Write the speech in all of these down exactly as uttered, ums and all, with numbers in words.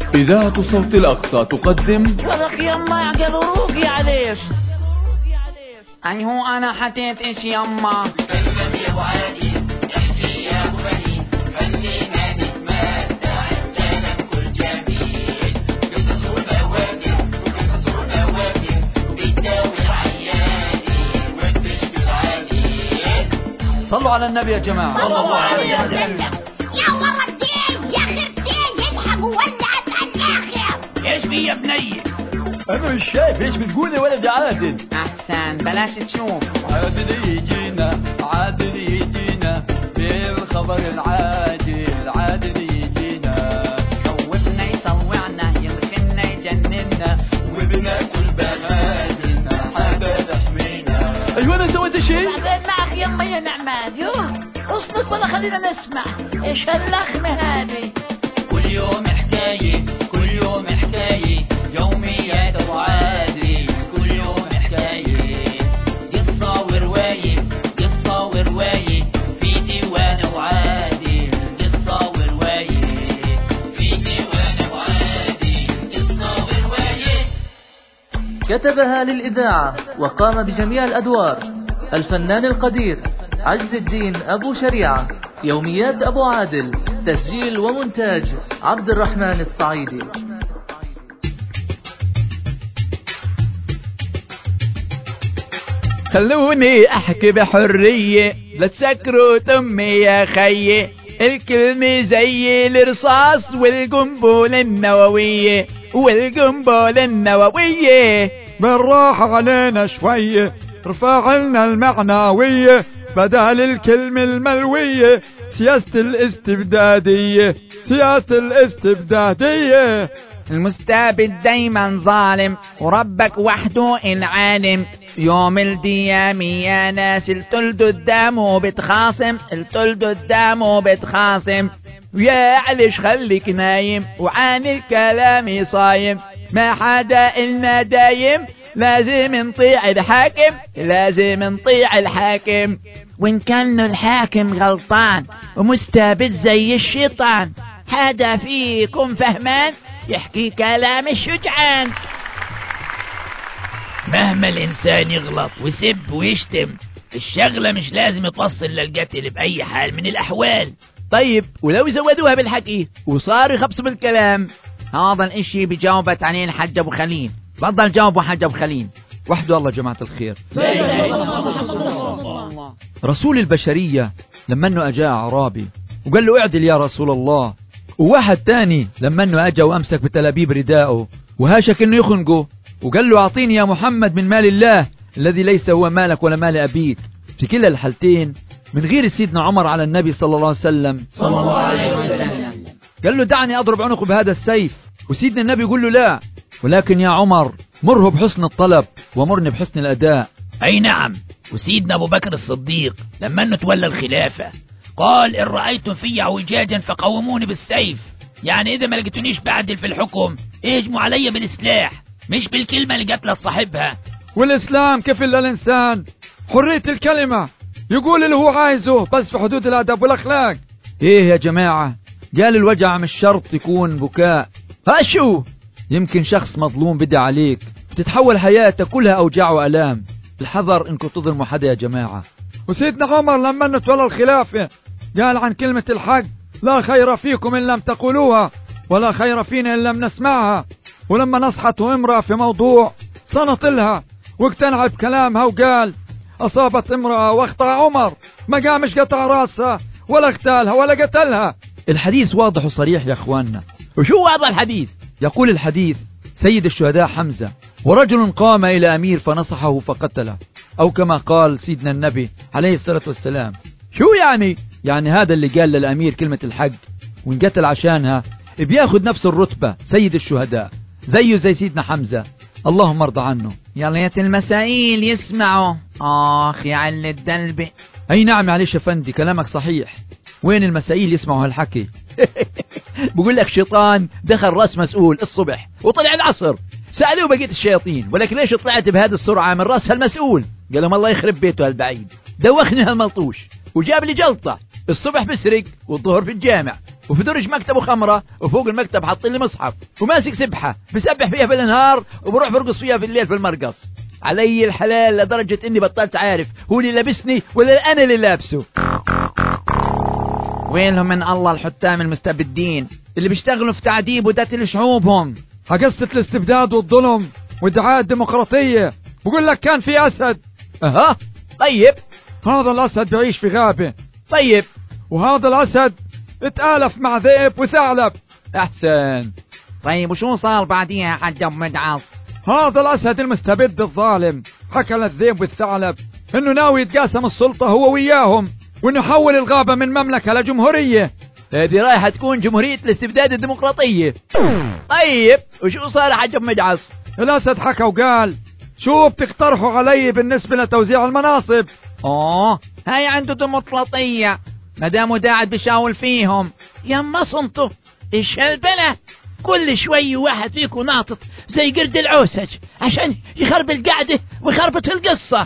إذاعة صوت الأقصى تقدم ولك يما يعقلوا روقي عليش. أي هو أنا حتيت إيش يما فنم يا أبو عادي احكي يا أبو بني خلينا نتمتع الكلام كل جميل قصص ونواجه وقصص ونواجه بتداوي العياني وبتشفي العليل. صلوا على النبي يا جماعة. صلى الله عليه وسلم. يا مرتين يا خرتين يذهب وولعت الآخر. ايش في يا بني؟ أنا مش شايف إيش بتقول يا ولد عادل. أحسن بلاش تشوف. عادل يجينا عادل يجينا بالخبر العاجل عادل يجينا خوفنا يصوعنا يلخنا يجننا وبناكل بنادلنا حاجة تحمينا. أيوة أنا سويت شيء؟ بعدين معك يما يا نعمان. يوه اصمت ولا خلينا نسمع ايش هاللخمة هذه. كل يوم حكاية كل يوم حكاية يوميات أبو عادل كل يوم حكاية قصة ورواية قصة ورواية في ديوان أبو عادل قصة ورواية في ديوان أبو عادل قصة ورواية. كتبها للإذاعة وقام بجميع الأدوار الفنان القدير عز الدين أبو شريعة. يوميات أبو عادل تسجيل ومونتاج عبد الرحمن الصعيدي. خلوني احكي بحرية لا تسكروا تمي يا خيي. الكلمة زي الرصاص والقنبلة النووية والقنبلة النووية. بالراحة علينا شوية رفع لنا المعنوية بدل الكلمة الملوية. سياسة الاستبدادية سياسة الاستبدادية. المستبد دايما ظالم وربك وحده العالم. يوم الديام يا ناس التلد قدامه بتخاصم التلد قدامه بتخاصم. يا علش خليك نايم وعن الكلام صايم. ما حدا إلنا دايم لازم نطيع الحاكم لازم نطيع الحاكم. وإن كان الحاكم غلطان ومستبد زي الشيطان هذا فيكم فهمان يحكي كلام الشجعان. مهما الإنسان يغلط ويسب ويشتم الشغلة مش لازم توصل للقتل بأي حال من الأحوال. طيب ولو زودوها بالحكي وصار يخبصوا بالكلام هذا الاشي بجاوبت عليه الحاج ابو خليل. تفضل جاوبوا حاج ابو خليل. وحده الله جماعة الخير. رسول البشرية لما انه اجاء اعرابي وقال له اعدل يا رسول الله، وواحد تاني لما انه اجا وامسك بتلابيب رداءه وهاشك انه يخنقه وقال له اعطيني يا محمد من مال الله الذي ليس هو مالك ولا مال ابيك. في كلا الحالتين من غير سيدنا عمر على النبي صلى الله عليه وسلم صلى الله عليه وسلم قال له دعني اضرب عنقه بهذا السيف، وسيدنا النبي يقول له لا، ولكن يا عمر مره بحسن الطلب ومرني بحسن الاداء. أي نعم. وسيدنا أبو بكر الصديق لما أنه تولى الخلافة قال إن رأيتم في اعوجاجا فقوموني بالسيف. يعني إذا ما لقيتونيش بعدل في الحكم اهجموا علي بالسلاح مش بالكلمة اللي قتلت صاحبها. والإسلام كفل للإنسان حرية الكلمة يقول اللي هو عايزه بس في حدود الأدب والأخلاق. ايه يا جماعة قال الوجع مش شرط يكون بكاء. هاشو يمكن شخص مظلوم بدي عليك تتحول حياتك كلها أوجاع وألام. الحذر انكم تظلموا حدا يا جماعة. وسيدنا عمر لما نتولى الخلافة قال عن كلمة الحق لا خير فيكم إن لم تقولوها ولا خير فينا إن لم نسمعها. ولما نصحته امرأة في موضوع صنط لها واقتنع بكلامها وقال أصابت امرأة واخطأ عمر ما قامش قطع راسها ولا اغتالها ولا قتلها. الحديث واضح وصريح يا اخواننا. وشو واضح الحديث؟ يقول الحديث سيد الشهداء حمزة ورجل قام إلى أمير فنصحه فقتله، أو كما قال سيدنا النبي عليه الصلاة والسلام. شو يعني؟ يعني هذا اللي قال للأمير كلمة الحق وانقتل عشانها بياخد نفس الرتبة سيد الشهداء زيه زي سيدنا حمزة. اللهم ارضى عنه. يا ليت المسائل يسمعوا. آخ يا عل الدلبة. أي نعم معلش يا فندي كلامك صحيح. وين المسائل يسمعوا هالحكي؟ بقول لك شيطان دخل راس مسؤول الصبح وطلع العصر سألوه بقية الشياطين ولكن ليش طلعت بهذه السرعة من راس هالمسؤول؟ قال لهم الله يخرب بيته هالبعيد دوخني هالملطوش وجاب لي جلطة الصبح بسرق والظهر في الجامع وفي درج مكتبه خمرة، وفوق المكتب حاطين لي مصحف، وماسك سبحة بسبح فيها في النهار وبروح برقص فيها في الليل في المرقص. علي الحلال لدرجة اني بطلت عارف هو اللي لابسني ولا انا اللي لابسه. وينهم من الله الحكام المستبدين اللي بيشتغلوا في تعذيب وقتل شعوبهم. قصة الاستبداد والظلم وادعاء الديمقراطية. بقول لك كان في أسد. اها طيب. هذا الأسد بيعيش في غابة. طيب. وهذا الأسد اتآلف مع ذئب وثعلب. احسن. طيب وشو صار بعديها يا حاج ابو مجعص؟ هذا الأسد المستبد الظالم حكى للذئب والثعلب انه ناوي يتقاسم السلطة هو وياهم، وانه يحول الغابة من مملكة لجمهورية. هذه رايحة تكون جمهورية الاستبداد الديمقراطية. طيب وشو صار يا حاج ابو مجعص؟ الأسد حكى وقال شو بتقترحوا علي بالنسبة لتوزيع المناصب؟ اوه هاي عنده ديمقراطية مدامه قاعد بشاول فيهم. يما صنطوا ايش هالبلا، كل شوي واحد فيكم ناطط زي قرد العوسج عشان يخرب القعدة ويخربط القصة.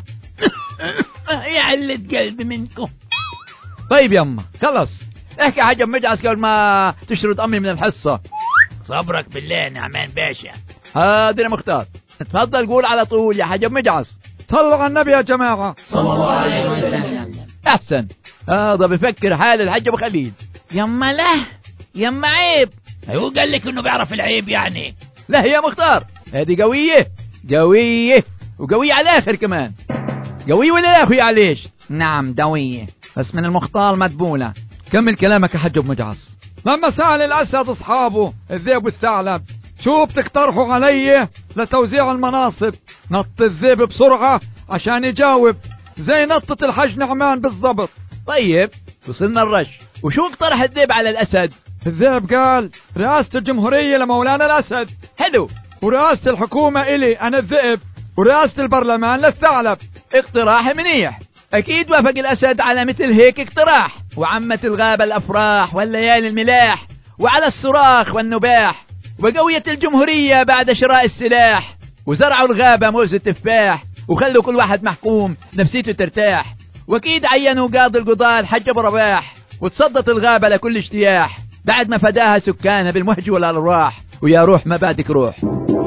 يا علة قلبي منكم. طيب يما خلص احكي يا حاج ابو مجعص قبل ما تشرد امي من الحصة. صبرك بالله نعمان باشا. هادي مختار، تفضل قول على طول يا حاج ابو مجعص. صلوا على النبي يا جماعة صلى الله عليه وسلم. احسن. هذا بفكر حال الحاج ابو خليل. يما له يما عيب. هو قال لك انه بيعرف العيب يعني. لا يا مختار هذه قوية قوية وقوية على الاخر كمان. قوية ولا لا اخوي عليش؟ نعم دوية بس من المختار مدبولة. كمل كلامك يا حاج ابو مجعص. لما سأل الأسد أصحابه الذئب والثعلب شو بتقترحوا علي لتوزيع المناصب، نط الذئب بسرعة عشان يجاوب زي نطة الحج نعمان بالضبط. طيب وصلنا الرش، وشو اقترح الذئب على الأسد؟ الذئب قال رئاسة الجمهورية لمولانا الأسد. حلو. ورئاسة الحكومة إلي أنا الذئب، ورئاسة البرلمان للثعلب. اقتراح منيح. أكيد وافق الأسد على مثل هيك اقتراح، وعمت الغابة الأفراح والليالي الملاح، وعلى الصراخ والنباح، وقوية الجمهورية بعد شراء السلاح، وزرعوا الغابة موز التفاح، وخلوا كل واحد محكوم نفسيته ترتاح، وأكيد عينوا قاضي القضاة الحج أبو رباح، وتصدت الغابة لكل اجتياح بعد ما فداها سكانها بالمهج والأرواح. ويا روح ما بعدك روح.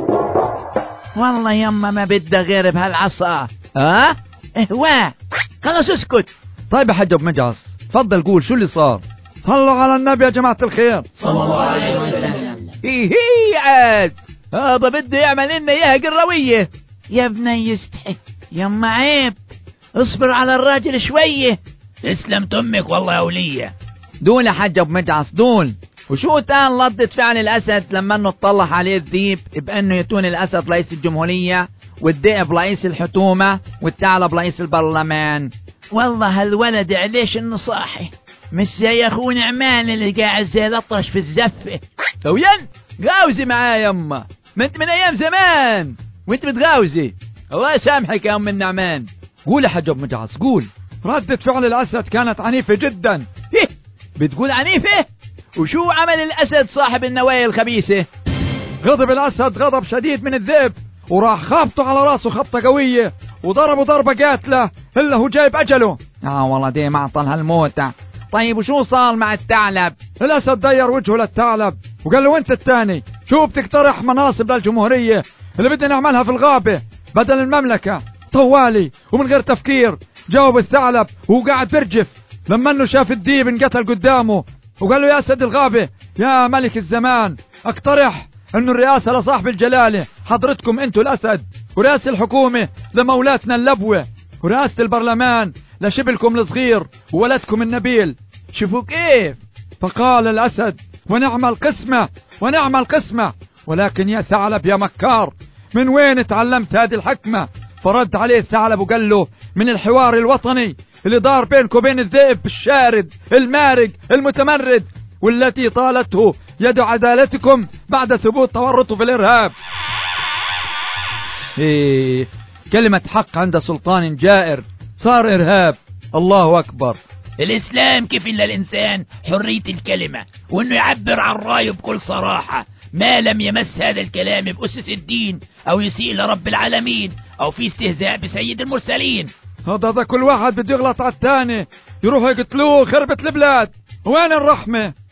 والله يما ما بدها غير بهالعصا. ها؟ اهواه خلاص اسكت. طيب يا حاج ابو مجعص تفضل قول شو اللي صار. صلوا على النبي يا جماعة الخير صلى الله عليه وسلم. هي هي عاد هذا بده يعمل لنا اياها قروية. يا ابني يستحي يما عيب، اصبر على الراجل شوية. تسلم امك والله يا ولية. دول يا حاج ابو مجعص دول. وشو كان ردة فعل الأسد لما انه اطلع عليه الذيب بأنه يكون الأسد رئيس الجمهورية والذئب رئيس الحكومة والثعلب رئيس البرلمان؟ والله هالولد عليش انه صاحي، مش زي اخو نعمان اللي قاعد زي الأطرش في الزفة. وين غاوزي معايا يما، ما انت من ايام زمان وانت بتغاوزي. الله يسامحك يا ام النعمان. قول يا حاج ابو مجعص قول. ردة فعل الأسد كانت عنيفة جدا. إيه؟ بتقول عنيفة؟ وشو عمل الأسد صاحب النوايا الخبيثة؟ غضب الأسد غضب شديد من الذئب، وراح خابطه على راسه خبطة قوية وضربه ضربة قاتلة إلا هو جايب أجله. اه والله دي معطل هالموتة. طيب وشو صار مع الثعلب؟ الأسد دير وجهه للثعلب وقال له وانت الثاني شو بتقترح مناصب للجمهورية اللي بدنا نعملها في الغابة بدل المملكة؟ طوالي ومن غير تفكير جاوب الثعلب وهو قاعد برجف لما انه شاف الديب انقتل قدامه، وقال له يا أسد الغابة يا ملك الزمان اقترح انه الرئاسة لصاحب الجلالة حضرتكم انتوا الأسد، ورئاسة الحكومة لمولاتنا اللبوة، ورئاسة البرلمان لشبلكم الصغير وولدكم النبيل. شوفوا كيف. فقال الأسد ونعمل قسمة ونعمل قسمة، ولكن يا ثعلب يا مكار من وين تعلمت هذه الحكمة؟ فرد عليه الثعلب وقال له من الحوار الوطني اللي دار بينكم وبين الذئب الشارد المارق المتمرد، والتي طالته يد عدالتكم بعد ثبوت تورطه في الإرهاب. إيه كلمة حق عند سلطان جائر صار إرهاب. الله أكبر. الإسلام كيف إلا الإنسان حرية الكلمة وإنه يعبر عن رأيه بكل صراحة ما لم يمس هذا الكلام بأسس الدين أو يسيء لرب العالمين أو في استهزاء بسيد المرسلين. هذا هذا كل واحد بده يغلط على الثاني يروحوا يقتلوه خربت البلاد. وين الرحمة؟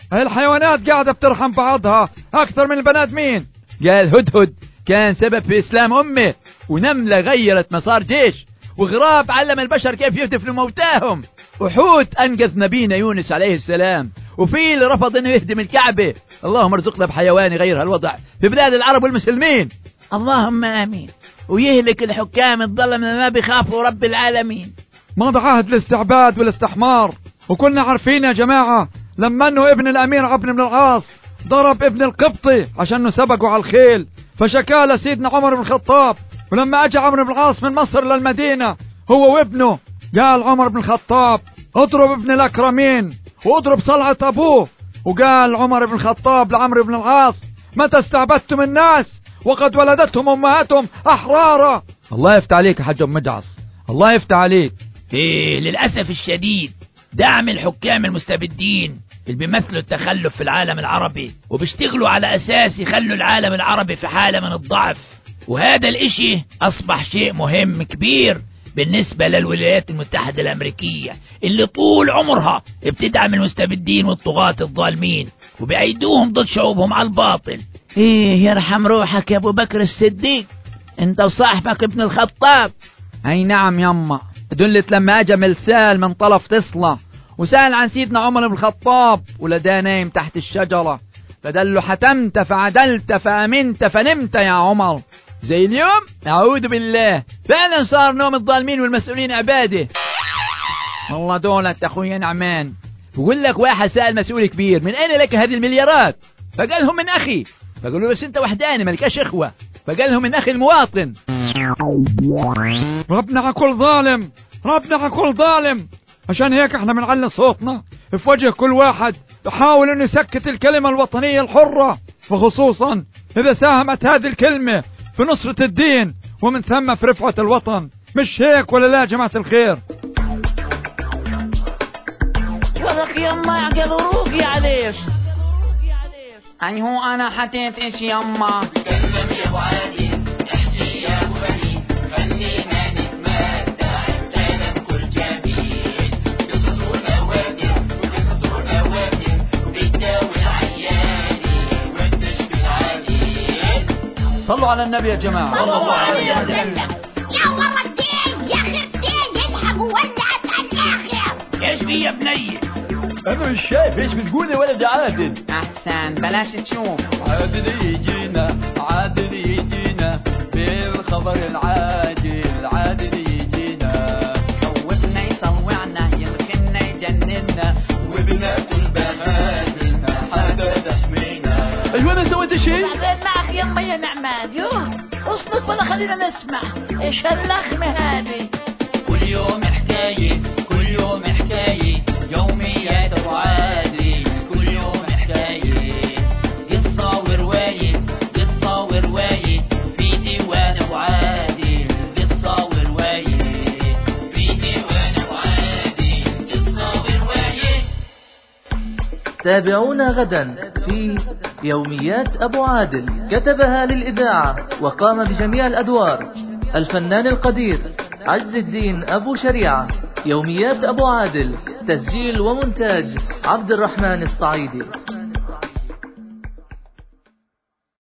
هاي الحيوانات قاعدة بترحم بعضها أكثر من البنات مين؟ قال هدهد كان سبب في إسلام أمه، ونملة غيرت مسار جيش، وغراب علم البشر كيف يدفنوا موتاهم، وحوت أنقذ نبينا يونس عليه السلام، وفيل رفض أنه يهدم الكعبة. اللهم ارزقنا بحيوان يغير هالوضع في بلاد العرب والمسلمين. اللهم آمين. ويهلك الحكام الظلم ما بيخافوا رب العالمين. مضى عهد الاستعباد والاستحمار، وكنا عارفين يا جماعة لما انه ابن الامير عمرو بن العاص ضرب ابن القبطي عشان سبقوا على الخيل، فشكى لسيدنا عمر بن الخطاب. ولما اجى عمرو بن العاص من مصر للمدينة هو وابنه، قال عمر بن الخطاب اضرب ابن الاكرمين واضرب صلعة ابوه. وقال عمر بن الخطاب لعمرو بن العاص متى استعبدتم الناس وقد ولدتهم امهاتهم احرارا. الله يفتح عليك يا حاج ام مدعس، الله يفتح عليك. إيه للأسف الشديد دعم الحكام المستبدين اللي بيمثلوا التخلف في العالم العربي، وبيشتغلوا على أساس يخلوا العالم العربي في حالة من الضعف. وهذا الاشي أصبح شيء مهم كبير بالنسبة للولايات المتحدة الأمريكية اللي طول عمرها بتدعم المستبدين والطغاة الظالمين وبيعيدوهم ضد شعوبهم على الباطل. ايه يرحم روحك يا ابو بكر الصديق، انت وصاحبك ابن الخطاب. اي نعم يما، دلت لما اجى ملسال من طلف تصلى وسأل عن سيدنا عمر بن الخطاب ولدا نايم تحت الشجرة، فدله حتمت فعدلت فأمنت فنمت يا عمر. زي اليوم أعوذ بالله فعلا صار نوم الظالمين والمسؤولين عباده. والله دولت أخويا نعمان. بقول لك واحد سأل مسؤول كبير من أين لك هذه المليارات؟ فقال هم من أخي. فقالوا بس أنت وحداني ملكاش إخوة. فقال لهم من أخي المواطن. ربنا على كل ظالم، ربنا على كل ظالم. عشان هيك احنا بنعلي صوتنا في وجه كل واحد يحاول انه يسكت الكلمة الوطنية الحرة، وخصوصا اذا ساهمت هذه الكلمة في نصرة الدين ومن ثم في رفعة الوطن. مش هيك ولا لا جماعة الخير؟ ولك يما يعقل روقي عليك. أي هو أنا حطيت إيش يما. تسلم يا أبو علي، احكي يا أبو علي، خلينا نتمتع بكلام كل جميل. قصص ونوادر وقصص ونوادر وبتداوي العيالي وبتشفي العليل. صلوا على النبي يا جماعة. صلى الله عليه وسلم. يا ورا الدين يا خرتين يذهب وولعت على الآخر. ايش في يا بني؟ أنا مش شايف إيش بتقول يا ولد عادل. أحسن بلاش تشوف. عادل يجينا عادل يجينا بالخبر العاجل، عادل يجينا خوفنا يصوعنا يمكننا يجننا وبناكل بهادلنا حدا تحمينا. أيوة أنا سويت شيء؟ بعدين معك يما يا نعمان. يوه اصلك ولا خلينا نسمع ايش هاللخمة هذه. كل يوم حكاية كل يوم حكاية يوميات أبو عادل. كل يوم حكاية قصة ورواية قصة ورواية في ديوان أبو عادل. قصة ورواية في ديوان أبو عادل. قصة ورواية. تابعونا غدا في يوميات أبو عادل. كتبها للإذاعة وقام بجميع الأدوار الفنان القدير عز الدين أبو شريعة. يوميات أبو عادل تسجيل ومونتاج عبد الرحمن الصعيدي.